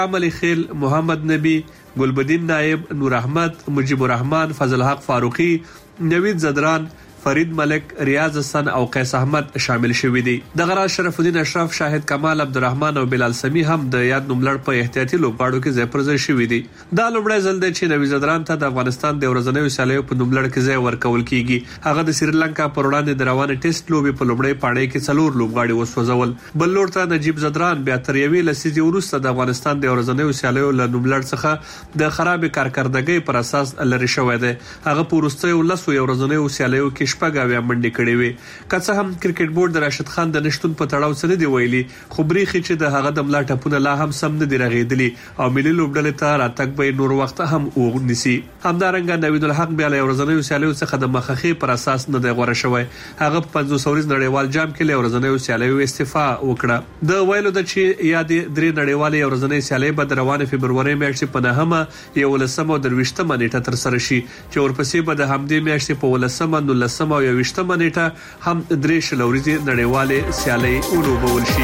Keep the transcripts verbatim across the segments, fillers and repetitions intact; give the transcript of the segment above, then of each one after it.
عملی خیل، محمد نبی، ګلبدین نایب، نور احمد، مجیب الرحمن، فضل حق فاروقی، نوید زدران، فرید ملک، ریاض حسن او قیس احمد شامل شوي دي. دغه راز شرف الدین اشرف، شاهد کمال، عبدالرحمن او بلال سمی هم د یاد نوملړ په احتیاطي لوبغاړو کې ځای پر ځای شوي دي. دا لومړی ځل دی چې نوید زدران ته د افغانستان د ورځنیو سیالیو په نوملړ کې ځای ورکول کیږي. هغه د سریلانکا پر وړاندې د روانې ټیسټ لوبې په لومړۍ پاړۍ کې څلور لوبغاړي وسوځول. بل لور ته نجیب زدران بیا تر یوې لسیزې وروسته د افغانستان د ورځنیو سیالیو له نوملړ څخه د خراب کارکردګۍ پر اساس لري شوی دی. هغه په وروستیو لسو ورځنیو سیالیو کې شپږ اویا منډې کړې وي. که څه هم کرکټ بورډ د راشد خان د نشتون په تړاو څه نه دی ویلي، خو بریښي چې د هغه د ملا ټپونه لا هم سم نه دي رغېدلي او ملي لوبډلې ته راتګ به نور وخت هم ونیسي. همدارنګه نوید الحق بیا له ورځنیو سیالیو څخه د مخخې پر اساس نه دی غوره شوی. هغه په پنځوس ورځ نړیوال جام کې له ورځنیو سیالیو استعفا وکړه. د ویلو د چې یاد درې نړیوالې ورځنۍ سیالۍ به د روانې فبرورۍ میاشتې په نهمه یولسمه او درویشتمه نیټه ترسره شي، چې ورپسې به د همدې میاشتې په ولسمه، نولسمه او یوویشتمه نیټه هم درې شل ورځې نړیوالې سیالۍ ولوبول شي.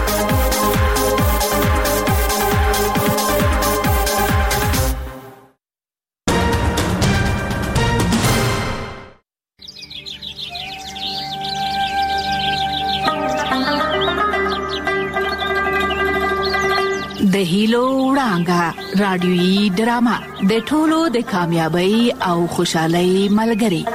د هیلو وړانګه رادیويي ډرامه د ټولو د کامیابی او خوشحالۍ ملګری.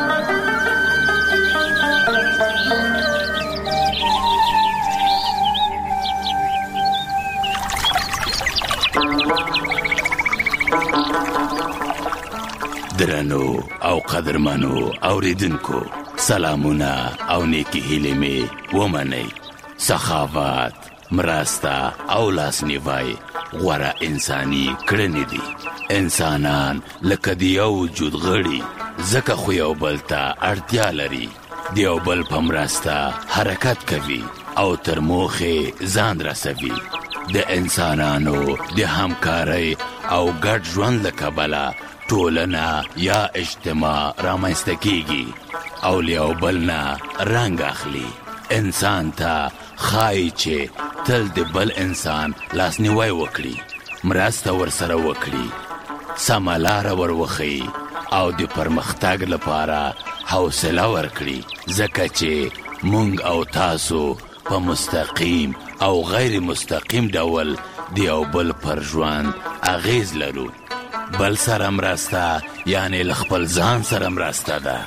درنو او قدرمنو اوریدونکو، سلامونه او نیکی هیلې مې ومنئ. سخاوت، مرسته او لاسنیوی غوره انساني کړنې دي. انسانان لکه د یو وجود غړي، ځکه خو یو بل ته اړتیا لري. د یو بل په مرسته حرکت کوي او تر موخې ځان رسوي. د انسانانو د همکارۍ او ګډ ژوند له کبله ټولنه یا اجتماع رامنځته کیږي او له یو بل نه رنګ اخلي. انسان ته ښایي چې تل د بل انسان لاسنیوی وکړي، مرسته ورسره وکړي، سمه لاره ور وښیي او د پرمختګ لپاره حوصله ورکړي، ځکه چې مونږ او تاسو په مستقیم او غیر مستقیم ډول د یو بل پر ژوند اغیز لرو. بل سره مرسته یعنی له خپل ځان سره مرسته ده.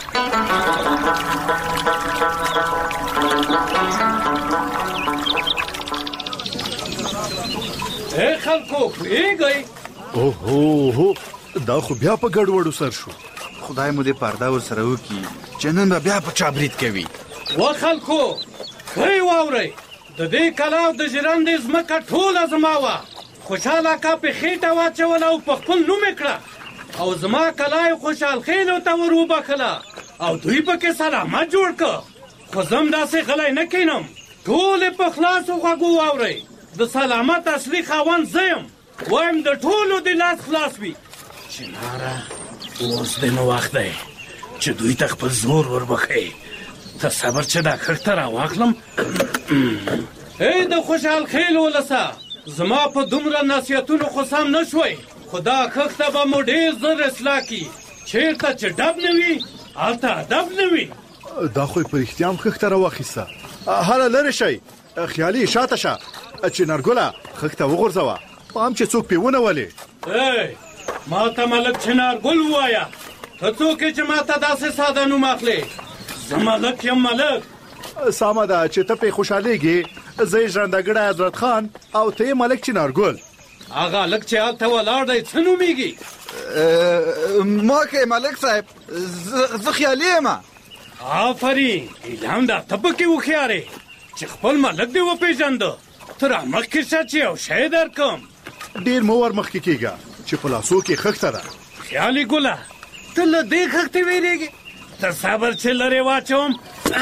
اے خلکو پوهیږئ، اوهو دا خو بیا په ګډوډو سر شو. خدای مو دې پرده ورسره وکړي چې نن به بیا په چا برید کوي. و خلکو ښه واورئ، د دې کلا او د ژرندې ځمکه ټوله زما وه. خوشحال اکا په خېټه واچوله او په خپل نوم یې کړه او زما کلا یې خوشحال خیلو ته ور وبخله او دوی پکې سلامت جوړ کړه. خو زه هم داسې غلی نه کینم، ټول یې په خلاصو غوږو واورئ. د سلامت اصلي خاوند زه یم، وایم د ټولو د لاس خلاص وي. چناره اوس د نو وخت دی چې دوی ته خپل زور وربښئ. ته صبر چې دا کښته راواخلم. ای د خوشحال خیل ولسه، زما په دومره نصیحتونو خو سم نه شوی، خو دا کښته به مو ډېر زر اصلاح کي. چېرته چې ډب نه وي هلته ادب نه وي. دا خو یې په رښتیا هم کښته راواخیسته. هله لرې شئ، خیالي شاته شه. چنارګله خښته وغورځوه، پام چې څوک پې ونولې. ای ما ته ملک چنارګل ووایه، ته څوک یې چې ما ته داسې ساده نوم اخلې؟ زه ملک یم ملک. سمه ده چې ته پې خوشحالېږې. زه یې ژرندهګړی حضرت خان او ته یې ملک چنارګل. هغه هلک چې هلته ولاړ دی څه نومېږي؟ ما که ملک صاحب، زه خیالي یم. آفرین، ایلام دا ته پکې هوښیار یې چې خپل ملک دې وپېژنده. ته رامخکې شه چې یو شی درکړم. ډېر مه ور مخکې کېږه چې په لاسو کې خښته ده. خیالي ګله، ته له دې خښتې وېرېږې؟ ته صبر چې لرې واچوم.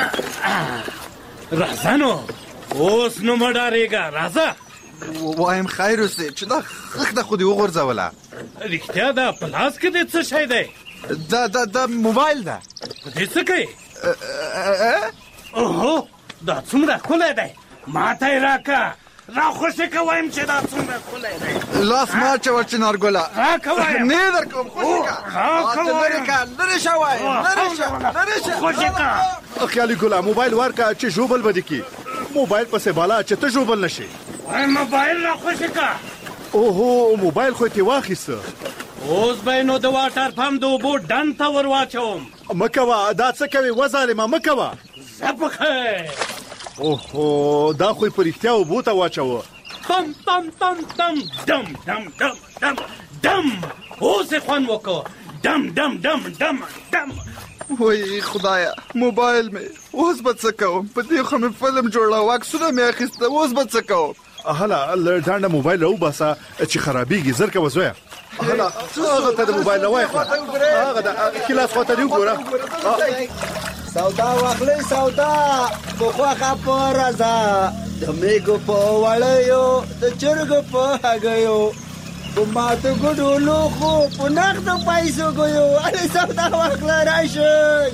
راځه نو، اوس نو مه ډارېږه، راځه. وایم خیر اوسې چې دا خښته خو دې وغورځوله. رښتیا ده په لاس کې دې څه شی دی؟ دا دا دا موبایل ده. په دې څه کوې؟ اوهو، دا څومره ښکلی دی، ما ته یې راکړه. را خوشي کوم چې دا څومره ښکلی دی. لاس ما چوه چنارګله راکوه نه در کوم خوشي که لرې که لرې شه وایم لرې شه لرې شه خوشي که. خیالي ګله موبایل ورکه چې ژوبل به دې کي. موبایل پسې بالا چې ته ژوبل نشي. وای موبایل را خوشي که. اوهو موبایل خو یې ترې واخیسته. اوس به یې نو د واټر پمپ د اوبو ډنډ ته ور واچوم. مه کوه دا څه کوې وظالمه مه کوه. زه په خیر. اوهو دا خو یې په رښتیا اوبو ته واچوه. تم تم تم تم دم دم دم دم دم. اوس یې خوند وکړه. دم دم دم دم دم. وای خدایا موبایل مې اوس به څه کوم؟ په دې خو مې فلم جوړاوه عکسونه مې اخیسته اوس به څه کوم؟ هله له ډانډه موبایل راوباسه چې خرابېږي زر کوه زویه. هله هغه ته د موبایل نه وایخله هغه د خلاف خواته دې وګوره. سودا واخلئ سودا په خوښه په رضا د میږو په وړیو د چرګو په هګیو په ماتو ګډو لوښو په نغدو پیسو ګیو. هلې سودا واخله راشئ.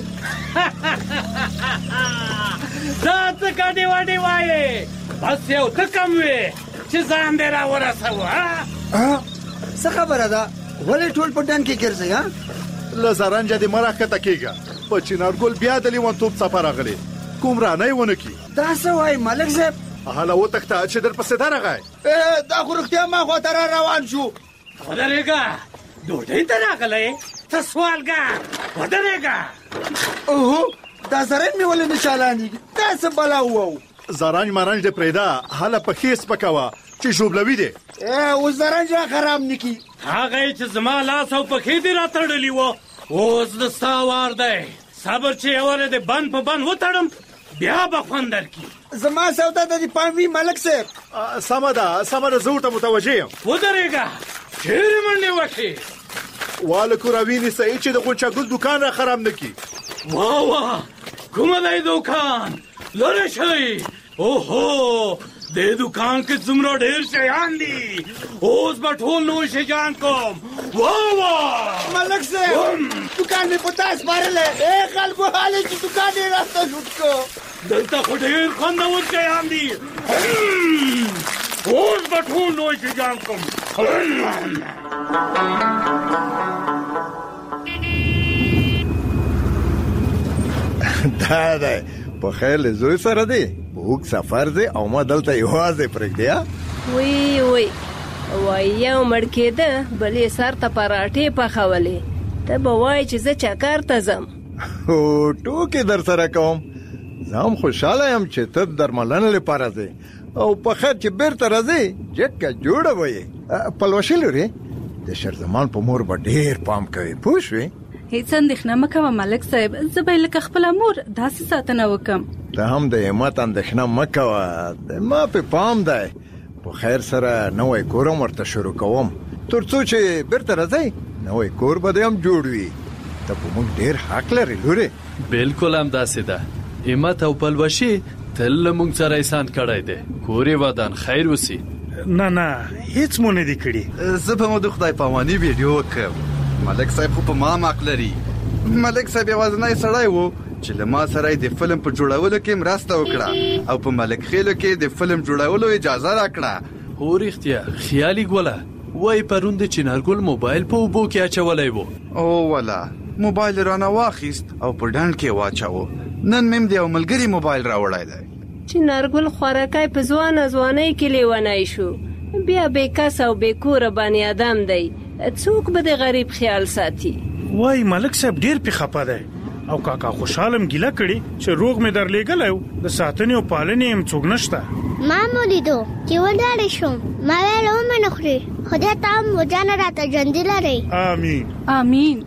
دا څه ګډې وډې وایې؟ بس یو ته کم وې چې ځان دې راورسوه. څه خبره ده ولې ټول په ډنډ کې ګرځئ؟ له زرنجه دې مه راښکته کېږه. په چنارګل بیا د لیونتوب څپه راغلې. کوم رانه یې ونه کړي. دا څه وایي ملک صاحب؟ هله وتښته چې در پسې درغی. دا خو رښتیا ما خواته را روان شو. ودرېږه ډوډۍ ته راغلی ته سوالګر ودرېږه. اوهو دا زرنج مې ولې نه چالانېږي؟ دا څه بلا ووو؟ زرنج مرنج دې پرېږده هله پښې سپکوه چې ژوبلوي دې. اوس زرنج را خراب نه کي. هغه چې زما لاس او پښې دې را تړلي وو اوس د ستا وار دی. صبر چې یوه دې بند په بند وتړم بیا به خوند درکړي. زما سودا د دې پام وي ملک صاحب. سمه ده سمه ده زه ورته متوجه یم. ودرېږه چیرې منډې وکړې؟ واله کوراوي نیسئ چې د غونچه ګل دوکان را خراب نه کړي. واه واه کومه دی دوکان؟ لرې شئ. اوهو دې دوکان کې څومره ډېر شیان دي. اوس به ټول نوي شیان کوم. واه واه ملک صاحب دوکان مې په تا سپارلی. ای خلکو حالې چې دوکان یې راسته شوټ کړو. دلته خو ډېر خوندور شیان دي. اوس به ټول نوي شیان کوم. دا دی په خیر له زوی سره دی اوږد سفر دی او ما دلته یوازې پرېږدی. وی وی وای یو مړ کېده بل یې سر ته پراټې پخولې. ته به وایې چې زه چکر ته ځم. هو ټوکې در سره کوم. زه هم خوشحاله یم چې ته درملنې لپاره ځې او په خیر چې بیرته راځې جګه جوړه به یې. پلوشې لورې د شیرزمان په مور به ډېر پام کوي پوه شوې؟ هیڅ اندېښنه مه کوه ملک صاحب. زه به یې لکه خپله مور داسې ساتنه وکړم. ته هم د همت اندېښنه مه کوه. د ما په پام دی. په خیر سره نوی کور هم ورته شروع کوم تر څو چې بیرته راځئ نوی کور به دې هم جوړ وي. ته په موږ ډېر حق لرې لورې. بالکل همداسې ده. همت او پلوشي تل له موږ سره احسان کړی دی. کور یې ودان خیر اوسي. نه نه هیڅ مو نه دي کړي. زه به مو د خدای پاماني ویډیو وکړم. ملک صاحب خو په ما حق لري. ملک صاحب یوازینی سړی و چې له ما سره د فلم په جوړولو کې مرسته وکړه او په ملک خیلو کې د فلم جوړولو اجازه راکړه. هو رښتیا خیالي ګوله وای پرون د چنارګل موبایل په اوبو کې اچولی و. او ولا موبایل رانه واخیست او په ډنډ کې واچاوه. نن مې د یو ملګري موبایل راوړی دی. چنارګل خوارکی په ځوانه ځوانۍ کې لیونی شو. بیا بې کس او بې کوره بني ادم دی. څوک به د غریب خیال ساتي؟ وای ملک صاحب ډېر پې خفه دی او کاکا خوشحالم ګیله کړي چې روغ مې درلېږلی و د ساتنې او پالنې هم څوک نشته. ما مو لیدو چې ولاړې شوم. ما ویل ومې نه خوري. خدای ته هم وجانه راته ژوندي لرئ. آمین آمین.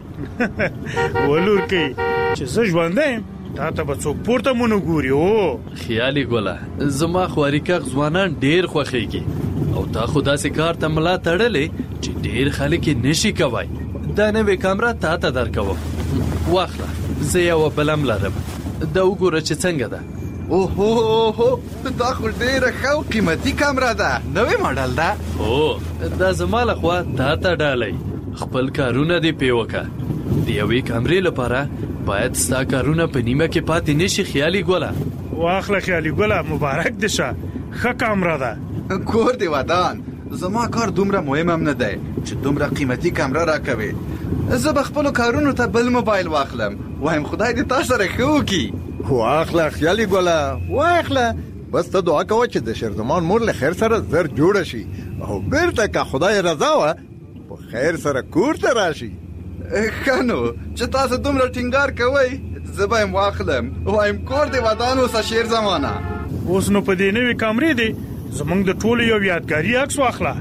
ولور کوي چې زه ژوندی یم تا ته به څوک پورته مو نه ګوري. او خیالي ګوله زما خواريکاغ ځوانان ډېر خوښېږي او تا خو داسې کار ته ملا تړلې چې ډېر خلک یې نشي کوی. دا نوې کامره تا ته درکوم واخله. زه یوه بلم لرم دا وګوره چې څنګه ده. اوهو دا خو ډېره ښه او قیمتي کامره ده. نوې ماډل ده. هو دا زما لخوا تا ته ډالۍ. خپل کارونه دې پې وکړه. د یوې کامرې لپاره باید ستا کارونه په نیمه کې پاتې نشي. خیالي ګوله واخله خیالي ګوله مبارک دې شه. ښه کامره ده. کور دی ودان زما کار دومره مهم هم نه دی چې دومره قیمتي کمره راکوي. زه به خپلو کارونو ته بل موبایل واخلم. وایم خدای دې تا سره ښه وکړي. واخله خیالي ګله واخله، بس ته دعا کوه چې د شیرزمان مور له خیر سره زر جوړه شي او بیرته که خدای رضا وه په خیر سره کور ته راشي. ښه نو چې تاسو دومره ټینګار کوئ زه به یم واخلم. وایم کور دې ودان اوسه شیرزمانه. اوس نو په دې نوې کمرې دی زمونږ د ټولو یو یادګاري عکس واخله.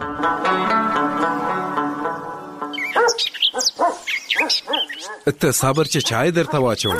ته صبر چې چای درته واچوم.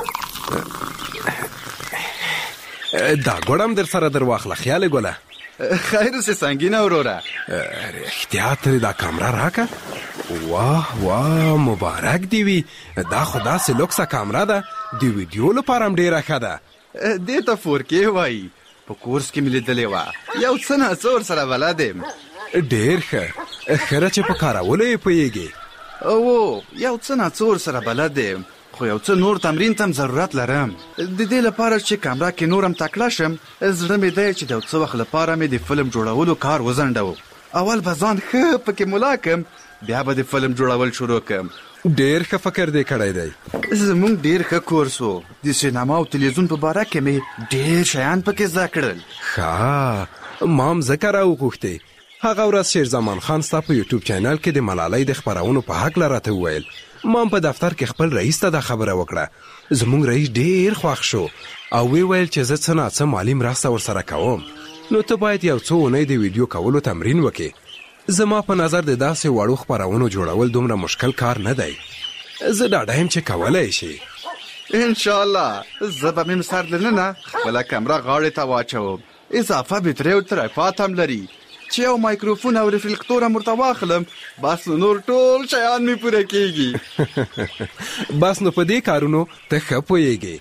دا ګوړم در سره در واخله خیال ګوله. خیر اوسې سنګینه وروره. احتیاط لري دا کامره راکه. واه واه مبارک دی وي. دا خو داسې لوکسه کامره ده د ویډیو لپاره هم ډېره ښه ده. دې ته فور کې وایي. په کورس کې مې لیدلې وه. یو څه ناڅه ورسره بلد یم. ډېر ښه ښه چې په کارولو یې پوهېږې. او یو څه ناڅه ورسره بلد یم خو یو څه نور تمرین ته هم ضرورت لرم. د دې لپاره چې کامره کې نور هم تکړه شم زړه مې دی چې د یو څه وخت لپاره مې د فلم جوړولو کار وځنډوم. اول به ځان ښه پکې ملا کړم بیا به د فلم جوړول شروع کړم. ډېر ښه فکر دې کړی دی. زمونږ ډېر ښه کورس و. د سینما او تلویزیون په باره کې مې ډېر شیان پکې زده کړل. ښه ما هم ځکه راوغوښتې. هغه ورځ شیرزمان خان ستا په یوټیوب چینل کې د ملالۍ د خپرونو په هکله راته وویل. ما هم په دفتر کې خپل رئیس ته دا خبره وکړه. زموږ رئیس ډېر خوښ شو او وی ویل چې زه څه ناڅه مالي مرسته ورسره کوم نو ته باید یو څو اونۍ د ویډیو کولو تمرین وکې. زما په نظر د داسې وړو خپرونو جوړول دومره مشکل کار نه دی. زه ډاډه یم چې کولی شي. انشاءالله زه به مې سر دننه خپله کمره غاړې ته واچوم. اضافه بټرۍ او تریفات هم لري چې یو مایکروفون او ریفلیکتور هم ورته واخلم بس نو نور ټول شیان مې پوره کېږي. بس نو په دې کارونو ته ښه پوهېږې.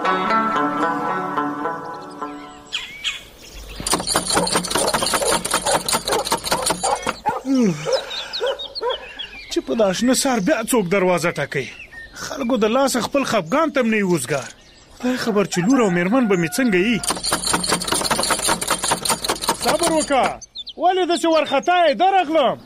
چې په دا شنه سهار بیا څوک دروازه ټکوي. خلکو د لاسه خپل خفګان ته هم نه وي وزګار. خدای خبر چې لور او مېرمن به مې څنګه یي. صبر وکړه ولې داسې وارخطا یې درغلم.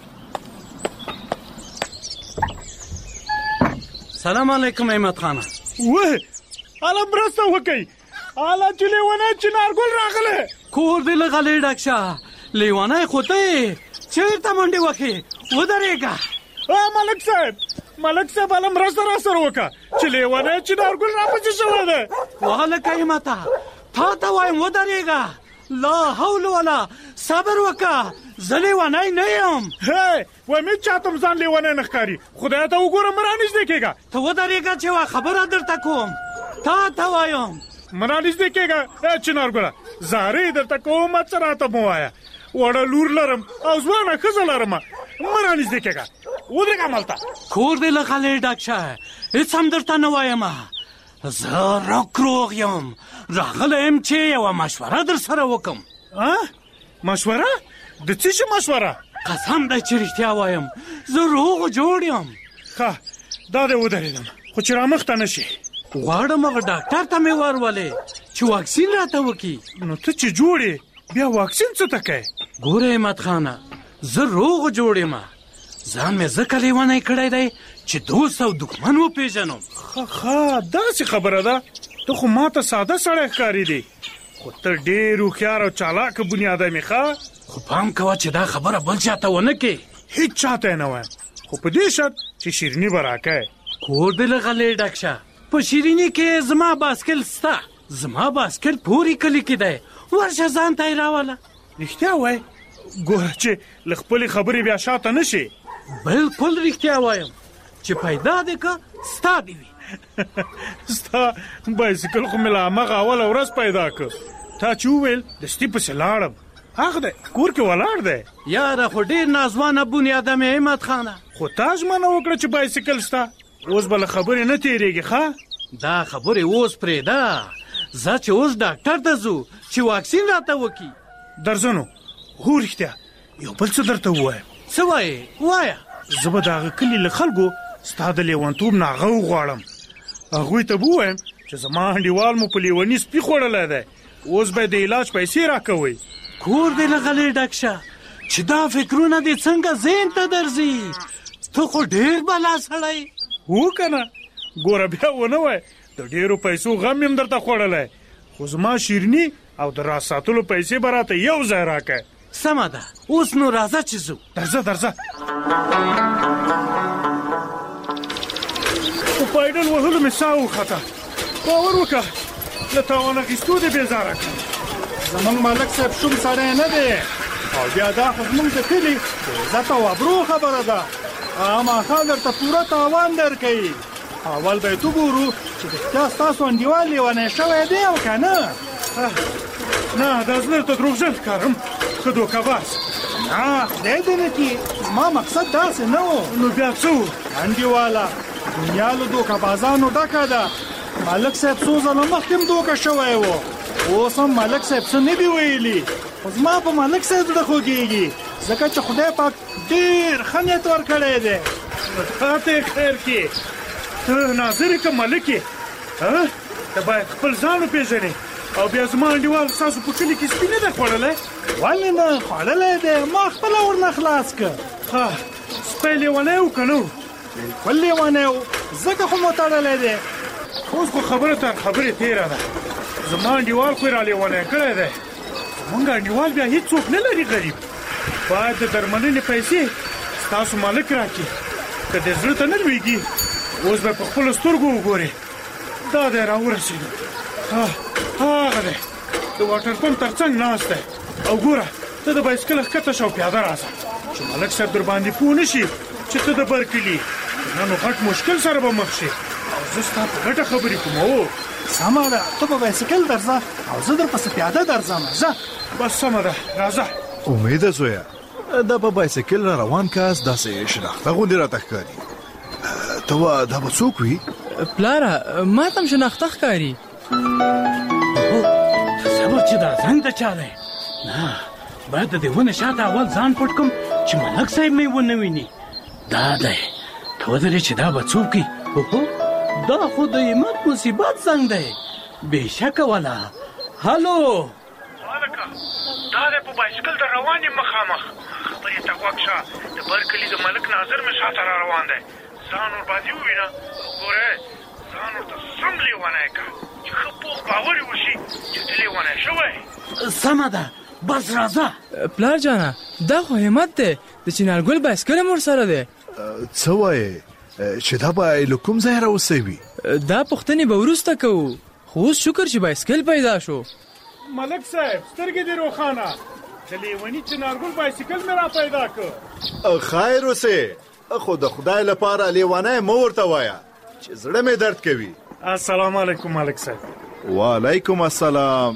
سلام علیکم احمد خانه. وه اله مرسته وکئ. اله چې لیونی چنارګل راغلی. کور دې له غلې ډک شه. لیونی خو ته یې چېرته منډې وکې ودرېږه. ملک صاحب ملک صاحب اله مرسته را سره وکړه چې لیونی چنارګل راپسې شوی دی. وهلکه احمده تا ته وایم ودرېږه. لا حول ولا صبر وکړه زه لیونی نه یم. هی وایم هېڅ چاته هم ځان لیونی نه ښکاري. خدای ته وګوره مه رانږدې کېږه. ته ودرېږه چې یوه خبره درته کوم. تا ته وایم مه رانږدې کېږه. ای چنارګله زارۍ درته کوم څه راته مه وایه. وړه لور لرم او ځوانه ښځه لرم. مه رانږدې کېږه ودرېږه همالته. کور دې له غلې ډک شه. هېڅ هم درته نه وایم. زه روغ روغ یم. راغلی یم چې یوه مشوره در سره وکم. مشوره؟ د څه شي مشوره؟ قسم دی چې رښتیا وایم زه روغ جوړ یم. ښه دا دی ودرېدم خو چې رامخته نه شي. غواړم هغه ډاکټر ته مې ورولې چې واکسین راته وکړي. نو ته چې جوړ یې بیا واکسین څه ته کوې؟ ګوره احمد خانه زه روغ جوړ یم. ځان مې ځکه لیونی کړی دی چې دوست او دښمن وپېژنم. ښه ښه داسې خبره ده. ته خو ما ته ساده سړی ښکارېدې خو ته ډېر هوښیار او چالاکه بنیادم یې. ښه خو پام کوه چې دا خبره بل چاته ونه کې. هېڅ چاته یې نه وایم خو په دې شرط چې شیریني به راکوې. کور دې له غلې ډک شه. په شیریني کې زما باسکل سته. زما باسکل پورې کلي کې دی. ورشه ځان ته یې راوله. رښتیا وایې؟ ګوره چې له خپلې خبرې بیا شاته نه شي. بلکل رښتیا وایم چې پیدا دې که ستا دې وي. ستا بایسکل خو مې له همغه اوله ورځ پیدا کړ. تا چې وویل دستي پسې لاړم. هغه دی کور کې ولاړ دی. یاره خو ډېر نازوانه بنیادم یې احمد خانه. خو تا ژمنه وکړه چې بایسکل ستا. اوس به له خبرې نه تېرېږي. ښه دا خبرې اوس پرېږده. زه چې اوس ډاکټر ته ځو چې واکسین راته وکړي. درځه نو. هو رښتیا یو بل څه درته ووایم. څه وایې وایه. زه به د هغه کلي له خلکو ستا د لیونتوب نه هغه وغواړم. هغوی ته به ووایم چې زما انډیوال مو په لیوني سپي خوړلی دی. اوس به د علاج پیسې راکوئ. کور دې له غلې ډک شه چې دا فکرونه دې څنګه ذهن ته درځي. ته خو ډېر بلا سړی هو که نه؟ ګوره بیا ونه وای د ډېرو پیسو غم یم درته خوړلی، خو زما شیریني او د راز ساتلو پیسې به راته یو ځای راکړه. سمه ده، اوس نو راځه چې ځو. درځه درځه. په پایډل وهلو مې ساه وخته. باور وکړه له تاوان اخیستو دې بېزاره کړم. زمونږ ملک صاحب شوم سړی نه دی او بیا دا خو زمونږ د کلي د عزت او ابرو خبره ده. خامخا درته پوره تاوان درکوي. اول به یې تو ګورو چې رښتیا ستاسو انډیوال لیونی شوی دی او که نه. نه دا زه درته دروغجن ښکارم ښه دوکهباز. نه خدای دې نه کړي، زما مقصد داسې نه و. نو بیا څه و؟ انډیواله دنیا له دوکهبازانو ډکه ده. ملک صاحب څو ځله مخکې هم دوکه شوی و، اوس هم ملک صاحب څه نه دي ویلي. خو زما په ملک صاحب زړه خوږېږي ځکه چې خدای پاک ډېر ښه نیت ورکړی دی. تا ته یې خیر کړي. ته ناظر یې که ملک یې؟ ته باید خپل ځان وپېژنې او بیا زما انډیوال ستاسو په کلي کې سپي نه دی خوړلی؟ ولې نه، خوړلی دی، ما خپله ورنه خلاص که. ښه سپی لیونی و که نه و؟ بلکل لیونی و، ځکه خو مو تړلی دی. اوس خو خبره تر خبرې تېره ده. زما انډیوال خو یې را لیونی کړی دی. زمونږ انډیوال بیا هېڅوک نه لري غریب. باید د درملنې پیسې ستاسو مالک راکړي. که دې زړه ته نه لوېږي اوس به په خپلو سترګو وګورې. دا دی راورسېدو. هغه دی د واټر پمپ تر څنګ ناست دی. او ګوره ته د بایسکل ښکته شه او پیاده راځه چې ملک صاحب در باندې پوه نه شي چې ته د برکلي. نه نو غټ مشکل سره به مخ شي او زه ستا په ګټه خبرې کوم. او سمه ده، ته په بایسکل درځه او زه درپسې پیاده درځم. ځه بس سمه ده راځه. امیده زویه دا په بایسکل را روان کاس داسې شناخته غوندې راته ښکاري. ته وا دا به څوک وي؟ پلاره ما ته هم شناخته ښکاري. تصور چې دا زنګ د چا دی؟ نه باید د دې ونې شاته اول ځان پټ کړم چې ملک صاحب مې ونه ویني. دا دی ته ودرې چې دا به څوک وي؟ دا خو د همت مصیبت زنګ دی بېشکه ولا. هلو هلکه دا دی په بایسکل در روان یم مخامخ. خبرې ته غوږ شه. د برکلي د ملک ناظر مې شاته را روان دی. ځان ورباندې ووینه او ګوره ځان ورته سم لیونی که چې ښه پوخ باور یې وشي چې ته لیونی شوی. سمه ده بس راځه. پلار جانه دا خو همت دی، د چنارګل بایسکل هم ورسره دی. څه وایې چې دا به له کوم ځای راوسوي؟ دا پوښتنې به وروسته کوو، خو اوس شکر چې بایسکل پیدا شو. ملک صاحب سترګې دې روښانه، د لیوني چنارګل بایسکل مې را پیدا کړ. خیر اوسې، خو د خدای لپاره لیونی مه ورته وایه چې زړه مې درد کوي. السلام علیکم ملک صاحب. وعلیکم السلام.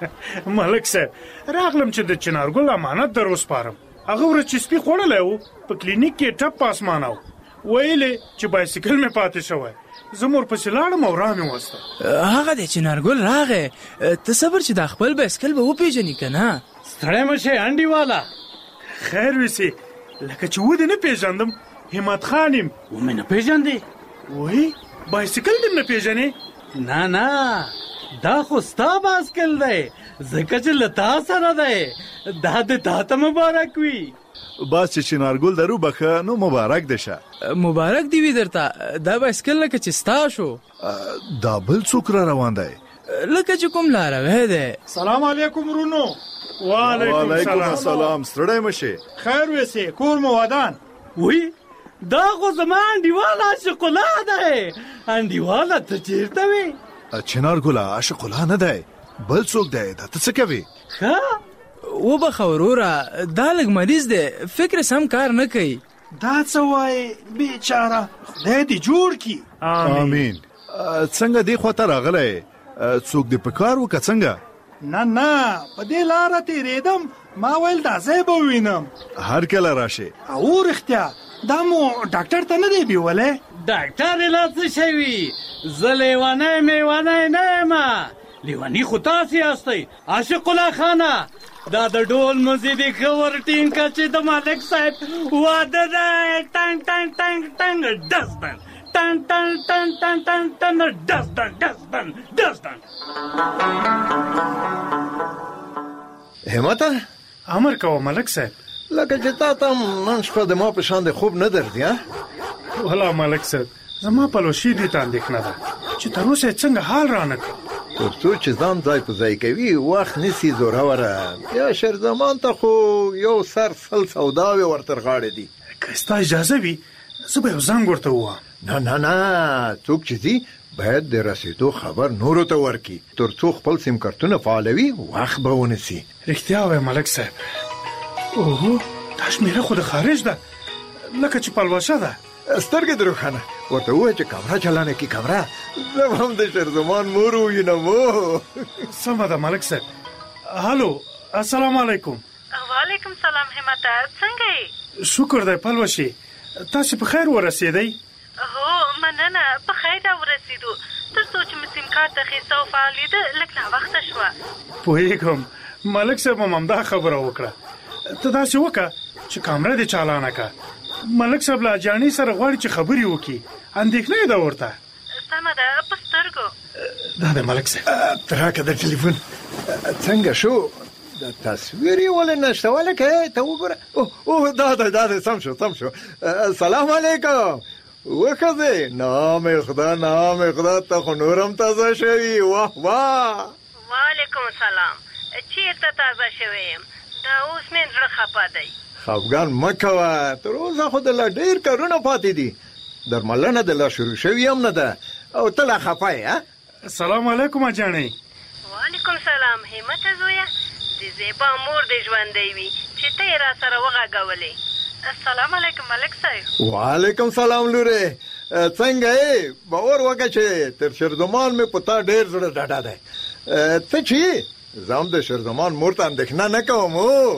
ملک صاحب راغلم چې د چنارګل امانت در وسپارم. هغه ورځ چې سپي خوړلی و په کلینیک کې ټپ په اسمانه و، ویلې چې بایسکل مې پاتې شوی. زه مور پسې لاړم او را مې وسته. هغه دی چنارګل راغی. ته صبر چې دا خپل بایسکل به وپېژنې که نه. ستړی مه شې انډیواله. خیر وسې لکه چې ودې نه پېژندم. همت خان یم. ومې نه پېژندې؟ وایي بایسکل دې نه پېژنې؟ نه نه دا خو ستا بایسکل دی ځکه چې له تا سره دی. دا د تا ته مبارک وي. بس چې چنارګل در وبخه نو مبارک دې شه. مبارک دی وي درته. دا بایسکل لکه چې ستا شو. دا بل څوک را روان دی؟ لکه چې کوم لاروی دی. سلام علیکم ورونو. وعلیکم السلام. ستړی مه شې. خیر وسې کور مو ودان؟ وی دا خو زما انډیواله عاشق الله دی. انډیواله ته چېرته وې؟ چنارګله عاشق الله نه دی، بل څوک دی. دا ته څه کوې؟ ښه وبخه وروره دا لږ مریض دی، فکر سم کار نه کوي. دا څه وایې بیچاره، خدای دې جوړ کړي. آمین. څنګه دې خواته راغلی؟ څوک دې په کار و که څنګه؟ نه نه په دې لاره تېرېدم، ما ویل دا ځای به ووینم. هر کله راشې. او رښتیا دا مو ډاکټر ته نه دی بیولی؟ ډاکټر یې لا څه شی وي؟ زه لیونی میونی نه یم. لیوني خو تاسې یاستئ عاشق الله خانه. دا د ډول مزې دې ښه ور ټینګ کړه چې د ملک صاحب واده دی. ټنګ ټنګ ټنګ ټنګ ډزبن ټنګ ټنګ ټنګ ټنګ ټنګ ټنګ ډزبن ډزبن ډزبن. همت امر کوه ملک صاحب. لکه چې تا ته نن شپه د ما په شان د خوب نه درځي ها؟ والله ملک صاحب زما پلوشي دې ته اندېښنه ده چې تر اوسه څنګه حال رانه کړ. تر څو چې ځان ځای په ځای کوي وخت نیسي زوروره. یا شیر زمان ته خو یو سر سل سوداوې ورتر غاړې دي. که ستا اجازه وي زه به یو زنګ ورته ووایم. نه نه نه څوک چې ځي باید د رسیدو خبر نورو ته ورکړي تر څو خپل سیم کارتونه فعالوي وخت به ونیسي. رښتیا وایې ملک صاحب. اوهو دا شمېره خو د خارج ده لکه چې پلوشه ده. سترګې دې روښانه ورته ووایه چې کمره چلانه کړي کمره. زه به هم د شیرزمان مور ووینم. سمه ده ملک صاحب. هلو السلام علیکم. وعلیکم سلام همته څنګه یې؟ شکر دی پلوشي. تاسو په خیر ورسېدئ؟ هو مننه په خیر ورسېدو. تر څو چې مې سیم کارت اخیسته او فعالېده لږ ناوخته شوه. پوهېږم ملک صاحب هم همدا خبره وکړه. ته داسې وکړه چې کامره دې چالانه کړه. ملک صاحب له جانې سره غواړي چې خبرې وکړي. اندېښنه یې ده ورته. سمه ده په سترګو. دا دی ملک صاحب. ته راکړه د ټلیفون. څنګه شو؟ د تصویر یې ولې نشته ولکه ته وګوره. اوه دا دی دا دی سم شو سم شو. سلام علیکم. وښځې نام خدا نام خدا ته خو نورم تازه شوي. واه واه. وعلیکم السلام. چیرته تازه شوی یم؟ دا اوس مې زړه خپه دی. خفګان مه کوه. تر اوسه خو د لا ډېر کارونه پاتې دي. درملنه د لا شروع شوي هم نه ده او ته لا خفه یې. السلام علیکم اجانۍ. وعلیکم سلام. همت زویه د زیبا مور دې ژوندی وي چې ته یې را سره وغږولې. السلام علیکم ملک صاحب. وعلیکم سلام لورې. څنګه یې؟ باور وکړه چې تر شیرزمان مې په تا ډېر زړه ډاډه دی. ته چې زه هم د شیرزمان مور ته اندېښنه نه کوم.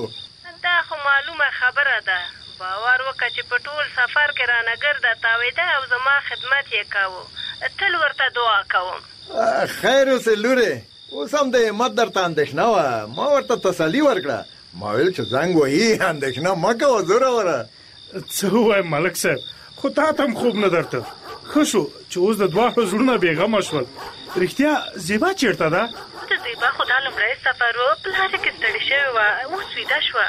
دا خو معلومه خبره ده. باور وکړه چې په ټول سفر کې رانه ګرده تاوېده او زما خدمت یې کاوه. تل ورته دعا کوم. خیر اوسې لورې. اوس هم د همت درته اندېښنه وه. ما ورته تسلي ورکړه. ما ویل چې زنګ وهي اندېښنه مه کوه زوروره. څه ووایم ملک صاحب خو تا ته هم خوب نه درته. ښه شو چې اوس د دواړو زړونه بېغمه شول. رښتیا زیبا چېرته ده؟ د زیبا خو دا لومړی سفر و په لاره کې ستړې شوې وه اوس ویده شوه.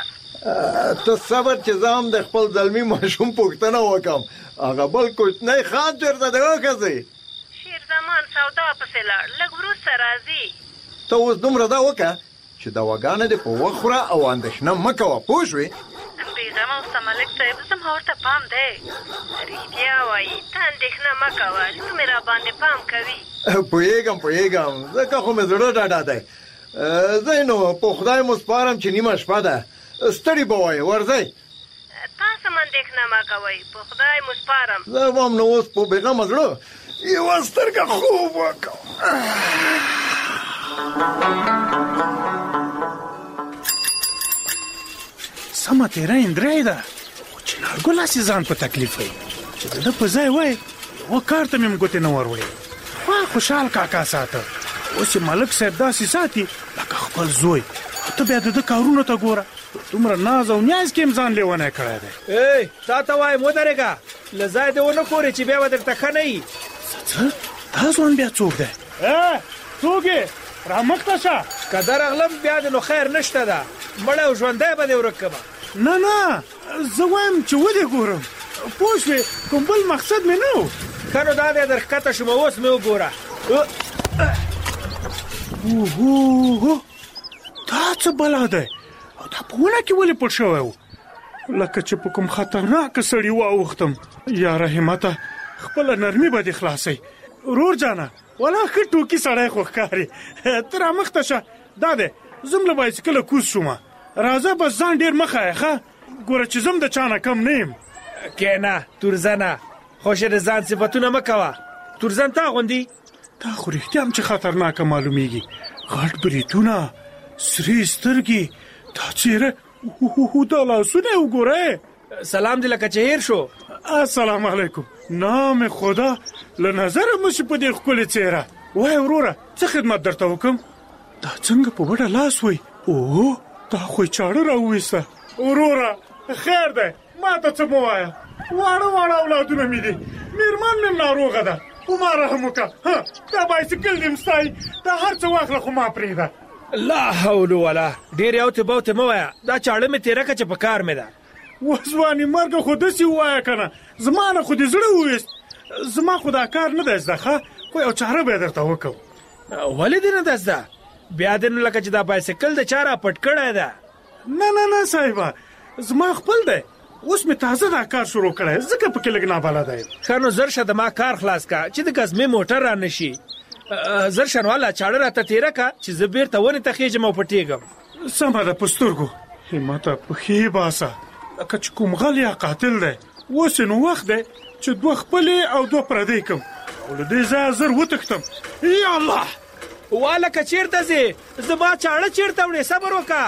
ته صبر چې زه هم د خپل زلمي ماشوم پوښتنه وکړم. هغه بل کوچنی خان چېرته دی وښځې؟ شیرزمان سودا پسې لاړ لږ وروسته راځي. ته اوس دومره دا وکړه چې دواګانې دې په وخت خوره او اندېښنه مه کوه. پوه شوې؟ بېغمه اوسه ملک صاحب زما ورته پام دی. رښتیا وایي ته اندېښنه مه کوه. لور مې را باندې پام کوي. پوهېږم پوهېږم ځکه خو مې زړه ډاډه دی. ځئ نو په خدای مو سپارم چې نیمه شپه ده. ستړي به وایې ورځئ. تاسو هم اندېښنه مه کوئ. په خدای مو سپارم. زه هم نو اوس په بېغمه زړه یوه سترګه خوب وکړم. سمه تېره اندرۍ ده خو چې نارګل هسې ځان په تکلیف وی چې د ده په ځای وای یوه کار ته مې هم ګوتې نه ور وړې. خوا خوشحال کاکا ساته. اوس یې ملک صاحب داسې ساتي لکه خپل زوی. ته بیا د ده کارونو ته ګوره. دومره ناز او نیاز کې هم ځان لیونی کړی دی. ای تا ته وایم ودرېږه له ځای دې ونه ښورې چې بیا به درته ښه نه وي. څه دا ځوان بیا څوک دی؟ څوک یې؟ رامخته شه. که درغلم بیا د نو خیر نشته ده. مړی او ژوندی به دې ورک کړمه. نه نه زه وایم چې ودې ګورم. پوه شوې کوم بل مقصد مې نه و. ښه نو دا دی در ښکته شومه اوس مې وګوره. اوهو دا څه بلا دی او دا په ونه کې ولې پټ شوی و؟ لکه چې په کوم خطرناکه سړي واوښتم. یاره همته خپله نرمي به دې خلاصئ. ورور جانه ولا ښه ټوکي سړی خو ښکاري. ته رامخته شه. دا دی زه هم له بایسکله کوز شومه. راځه بس ځان ډېر مه ښایه ښه. ګوره چې زم د چا نه کم نه یم. کېنه تورزنه خوښې د ځان صفتونه مه کوه. تورزن تا غوندي. دا خو رښتیا هم چې خطرناکه معلومیږي. غټ بریتونه سرې سترګې دا څېره دا لاسونه یې وګوره. سلام دې لکه چې هیر شو. السلام علیکم. نام خدا له نظره مشي په دې ښکلې څېره. وای وروره څه خدمت درته وکړم؟ دا څنګه په بډه لاس وی؟ اوه دا خو یې چاړه راوویسته. وروره خیر دی ما ته څه مه وایه. واړه واړه اولادونه مې دي. مېرمن مې ناروغه ده. په ما رحم وکړه. دا بایسکل دې م ستایي. دا هر څه واخله خو ما پرېږده. لا حول ولا ډېر یو ته بوته مو وایا دا چاړه مې تیره کچ په کار مې ده وځواني مرګ خو دسی وایا کنه زمانه خو دې زړه وېست زما خو دا کار نه ده زده خو یو چاره به درته وکم ولې دې نه ده زده بیا دې نو لکه چې دا بایسکل د چاره پټ کړی ده نه نه نه صاحبه زما خپل دی اوس مې تازه دا کار شروع کړی ځکه پکې لږ نابلده یم ښه نو زر شه د ما کار خلاص کا چې د ګزمې موټر را نشي زر شنواله چاړه راته تیره کا چې زه بیرته ونې ته خېږم او پټېږم سمه ده په سترګو همته پښې باسه لکه چې کوم غل یا قاتل دی اوس نو وخت دی چې دوه خپلې او دوه پردی کم او له دې ځایه زر وتښتم یا الله والکه چیرته ځې زما چاړه چیرته وړې صبر وکړه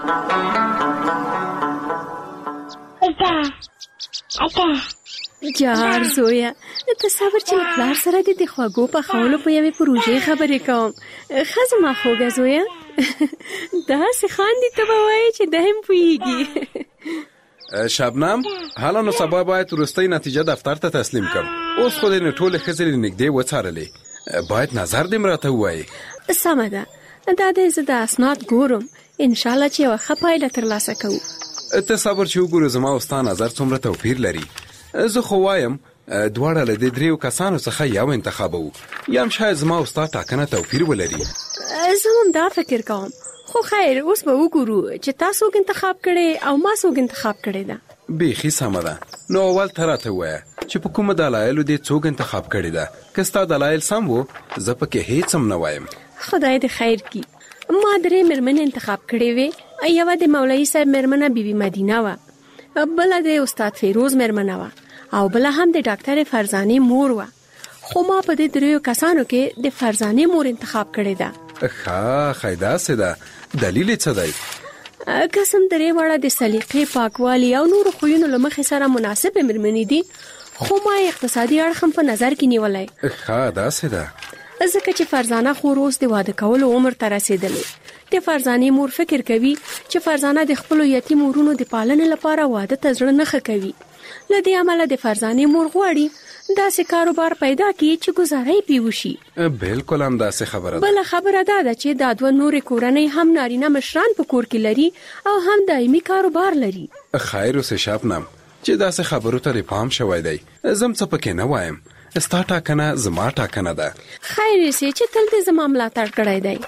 جار زویا ته صبر چې پلار سره دې د خواږو په خولو په یوې پروژې خبرې کوم ښه زما خوږه زویا داسې خاندي ته به وایې چې ده هم پوهېږي شبنم حالا نو سبا باید وروستۍ نتیجه دفتر ته تسلیم کړم اوس خو دې نو ټولې ښځې له نږدې وڅارلې باید نظر دې م راته ووایې سمه ده دا دی زه د اسناد ګورم انشاءالله چې یوه ښه پایله ترلاسه کوو ته صبر چې وګورو زما او ستا نظر څومره توپیر لري زه خو وایم دواړه له دې دریو کسانو څخه یو انتخابوو یا هم شاید زما او ستا ټاکنه توپیر ولري زه هم دا فکر کوم خو خیر اوس به وګورو چې تا څوک انتخاب کړی او ما څوک انتخاب کړی ده بیخي سمه ده نو اول ته راته ووایه چې په کومه دلایلو دې څوک انتخاب کړی ده که ستا دلایل سم وو زه پکې هیڅ هم نه وایم خدای دې خیر کړي ما درې مېرمنې انتخاب کړې وې یوه د مولوي صاحب مېرمنه بیبي مدینه وه بله د استاد فیروز مېرمنه وه او بله هم د ډاکټرې فرزانې مور وه خو ما په دې دریو کسانو کې د فرزانې مور انتخاب کړې ده ښه ښه داسې ده دلیل یې څه دی قسم درې واړه د سلیقې پاکوالي او نورو خویونو له مخې سره مناسبې مېرمنې دي خو ما اقتصادي اړخ هم په نظر کې نیولی ښه داسې ده ځکه چې فرزانه خور اوس د واده کولو عمر ته رسېدلی د فرزانې مور فکر کوي چې فرزانه د خپلو یتیم ورونو د پالنې لپاره واده ته زړه نه ښه کوي له دې امله د فرزانې مور غواړي داسې کاروبار پیدا کړي چې ګزاره یې پرې وشي بلکل هم داسې خبره ده بله خبره دا ده چې دا دوه نورې کورنۍ هم نارینه مشران په کور کې لري او هم دایمي کاروبار لري خیر اوسې شبنم چې داسې خبرو ته پام شوی دی زم څه پکې نه وایم ستا ټاکنه زما ټاکنه ده خیر یې چې تل دې زما ملاتړ کړی دی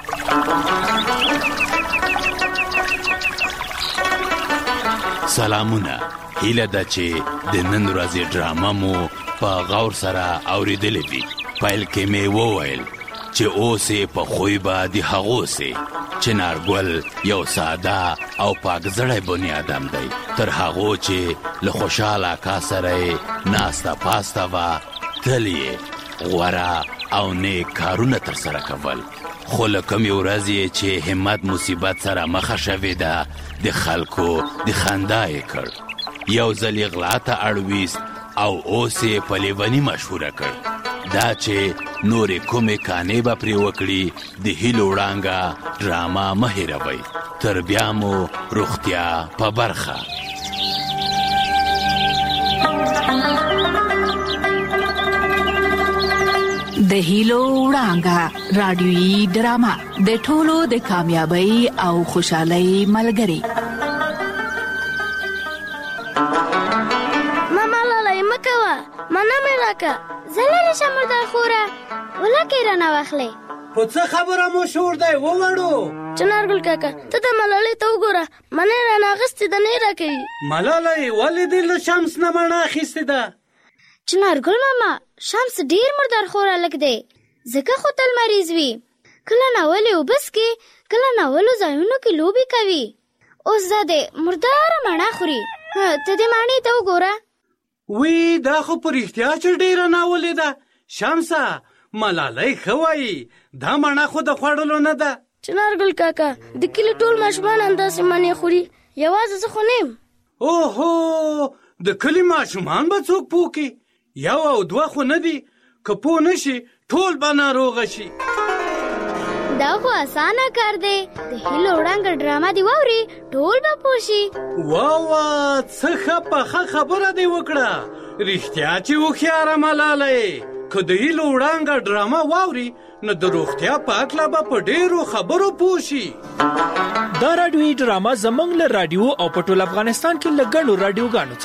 سلامونه هیله ده چې د نن ورځې ډرامه مو په غور سره اورېدلې وي پیل کې مې وویل چې اوس یې په خوی به د هغو سې چې نارګل یو ساده او پاک زړی بني ادم دی تر هغو چې له خوشحال اکا سره یې ناسته پاسته وه تل یې غوره او نیک کارونه ترسره کول خو له کومې ورځې چې همت مصیبت سره مخه شوې ده د خلکو د خندا یې کړ یو ځل یې غلا ته اړویست او اوس یې په لیوني مشهوره کړ دا چې نورې کومې کانې به پرې وکړي د هیلو وړانګه ډرامه مه هېروئ تر بیا مو روغتیا په برخه د هیلو وړانګه رادیويي ډرامه د ټولو د کامیابی او خوشحالۍ ملګری ماما لاله مکوا مانا مې راکا زلل شمردار خوره ولکه رانه واخلې په څه خبره مو شور دی ووړو چنارګل کاکا ته د ملالۍ ته وګوره منه رانه غستې د نه راکې ملالۍ ولې د شمس نه مڼه اخیستې ده چنارګل ماما شمس ډیر مردار خوره لګ دی ځکه خو تل مریض وي کله ناولې وبس کې کله ناولو ځایونو کې لوبي کوي اوس زده مردار مڼه خوري ته دې مڼې ته وګوره وی دا خو په رښتیا چې ډیره ناولې ده شمسه ملالۍ ښه وایي دا مڼه خو د خوړلو نه ده چنارګل کاکا د کلي ټول ماشومان همداسې مڼې خوري یوازې زه خو نه یم اوهو د کلي ماشومان به څوک پوکي یو او دوه خو نه دي که پوه نشي ټول به ناروغه شي دا خو اسانه کار دی د هیلو وړانګه ډرامه دی واوري ټول به پوه شي واوا څه ښه پخه خبره دی وکړه رښتیا چې هوښیاره ملالۍ که د هیلو وړانګه ډرامه واوري نو د روغتیا په اړه به په ډېرو خبرو پوه شي. دا راډیویي ډرامه زموږ له راډیو او په ټول افغانستان کې له ګڼو راډیوګانو